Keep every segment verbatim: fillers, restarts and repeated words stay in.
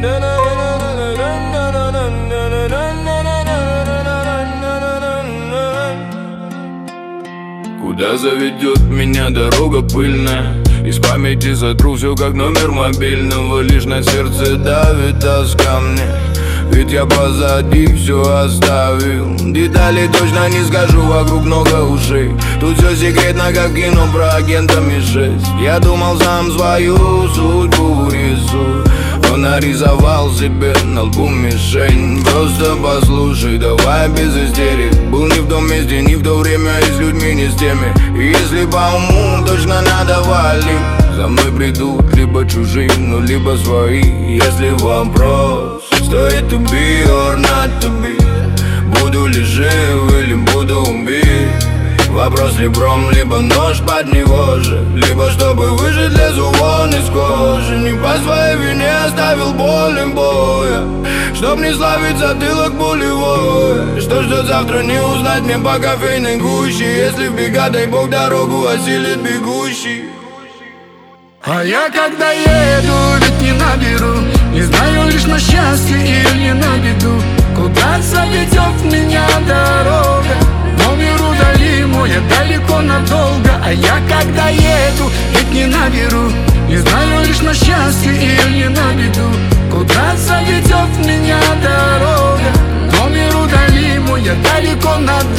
Куда заведет меня дорога пыльная? Из памяти сотру все, как номер мобильного. Лишь на сердце давит тоска мне, ведь я позади все оставил. Детали точно не скажу, вокруг много ушей. Тут все секретно, как в кино про агента Ми шесть. Я думал, сам свою судьбу рисую, но нарисовал себе на лбу мишень. Просто послушай, давай без истерик. Был не в том месте, не в то время, и с людьми не с теми. И если по уму, точно надо валить. За мной придут либо чужие, ну либо свои. Если вопрос, стоит to be or not to be, буду ли жив или буду убит. Вопрос ребром, либо нож под него же, либо чтобы выжить лезу вон из кожи. Не по своей вине оставил боль боя, чтоб не славить затылок пулевой. Что ждет завтра, не узнать мне по кофейной гуще. Если в бега, дай бог дорогу осилит бегущий. А я когда еду, ведь не наберу, не знаю лишь на счастье или на беду. Куда заведет меня дорога? Номер удалимый, я далеко надолго. А я когда еду, ведь не наберу, не знаю лишь на счастье или на беду. Куда заведет меня дорога? Номер удалимый, я далеко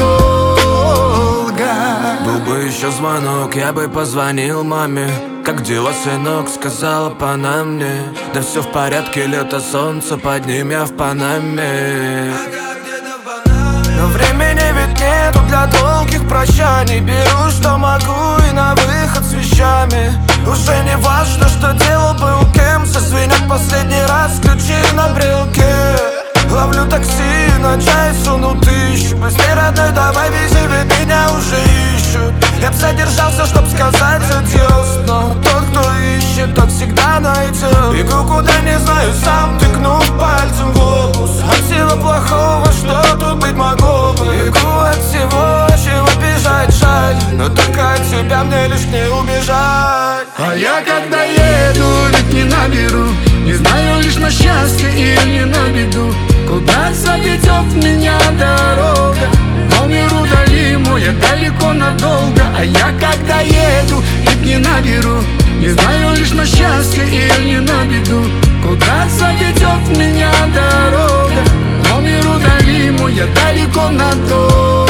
надолго. Был бы еще звонок, я бы позвонил маме. Как дела, сынок, сказала пана мне. Да все в порядке, лето, солнце, под ним я в Панаме. Но времени ведь нету для долгих прощаний. Беру, что могу, и на выход с вещами. Уже не важно, что делал, был кем. Зазвенят последний раз ключи на брелке. Ловлю такси, на чай суну тысячу. Быстрей, родной, давай вези, ведь меня уже ищут. Я б задержался, чтоб сказать адьос, но тот, кто ищет, тот всегда найдет. Бегу куда не знаю сам, тыкнув пальцем в глобус. От всего плохого, что тут быть могло бы. Бегу от всего, чего бежать жаль, но только от тебя мне лишь не убежать. А я когда еду, ведь не наберу, не знаю лишь на счастье или на беду. Куда заведет меня дорога? Номер удалимый, я далеко надолго. А я когда еду, ведь не наберу, не знаю лишь на счастье или на беду. Куда заведет меня дорога? Номер удалимый, я далеко надолго.